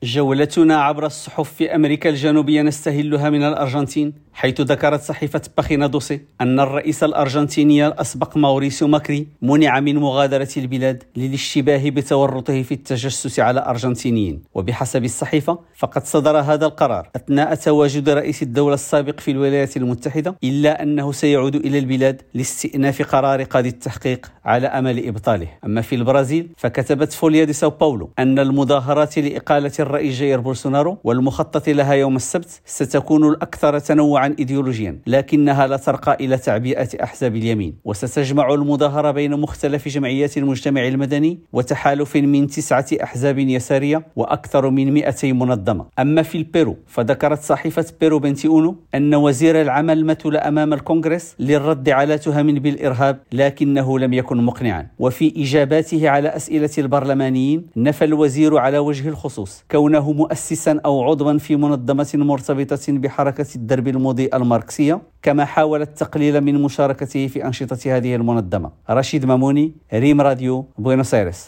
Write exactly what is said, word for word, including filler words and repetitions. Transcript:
جولتنا عبر الصحف في أمريكا الجنوبية نستهلها من الأرجنتين، حيث ذكرت صحيفة باغينا دوسي أن الرئيس الأرجنتيني الأسبق ماوريسيو ماكري منع من مغادرة البلاد للاشتباه بتورطه في التجسس على أرجنتينيين. وبحسب الصحيفة فقد صدر هذا القرار أثناء تواجد رئيس الدولة السابق في الولايات المتحدة، إلا أنه سيعود إلى البلاد لاستئناف قرار قاضي التحقيق على أمل إبطاله. أما في البرازيل فكتبت فوليا دي ساو باولو أن المظاهرات لإقالة الرئيس جاير بولسونارو والمخطط لها يوم السبت ستكون الأكثر تنوعا إيديولوجيا، لكنها لا ترقى إلى تعبئة أحزاب اليمين، وستجمع المظاهرة بين مختلف جمعيات المجتمع المدني وتحالف من تسعة أحزاب يسارية وأكثر من مئتي منظمة. أما في البيرو فذكرت صحيفة بيرو بنتي أونو أن وزير العمل مثل أمام الكونغرس للرد على تهم بالإرهاب، لكنه لم يكن مقنعا. وفي إجاباته على أسئلة البرلمانيين نفى الوزير على وجه الخصوص كونه مؤسسا أو عضوا في منظمة مرتبطة بحركة الدرب المضيء الماركسية، كما حاول التقليل من مشاركته في أنشطة هذه المنظمة. رشيد ماموني، ريم راديو، بوينوس آيرس.